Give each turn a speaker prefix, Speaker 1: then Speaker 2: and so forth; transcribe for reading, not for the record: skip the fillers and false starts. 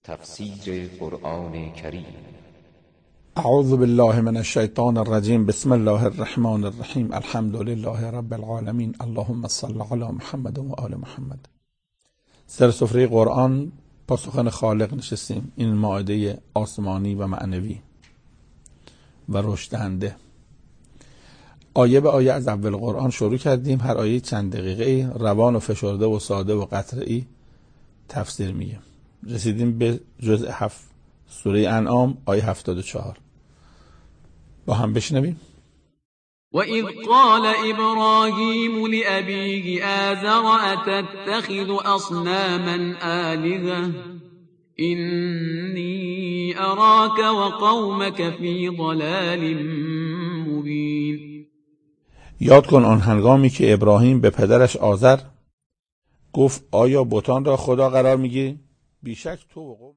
Speaker 1: تفسیر قرآن کریم.
Speaker 2: اعوذ بالله من الشیطان الرجیم. بسم الله الرحمن الرحیم. الحمد لله رب العالمین. اللهم صل علی محمد و آل محمد. سر سفره قرآن با سخن خالق نشستیم. این مائده آسمانی و معنوی و رشدنده. آیه به آیه از اول قرآن شروع کردیم. هر آیه چند دقیقه روان و فشرده و ساده و قطعی تفسیر میگه. رسیدیم به جزء 7 سوره انعام آیه 74. با هم بشنویم.
Speaker 3: وَإِذْ قَالَ إِبْرَاهِيمُ لِأَبِيهِ آزَرَ أَتَتَّخِذُ أَصْنَامًا آلِهَةً إِنِّي أَرَاكَ وَقَوْمَكَ فِي ضَلَالٍ مُبِينٍ.
Speaker 2: یاد کن آن هنگامی که ابراهیم به پدرش آزر گفت آیا بتان را خدا قرار میگیری؟ بیشک تو و قوم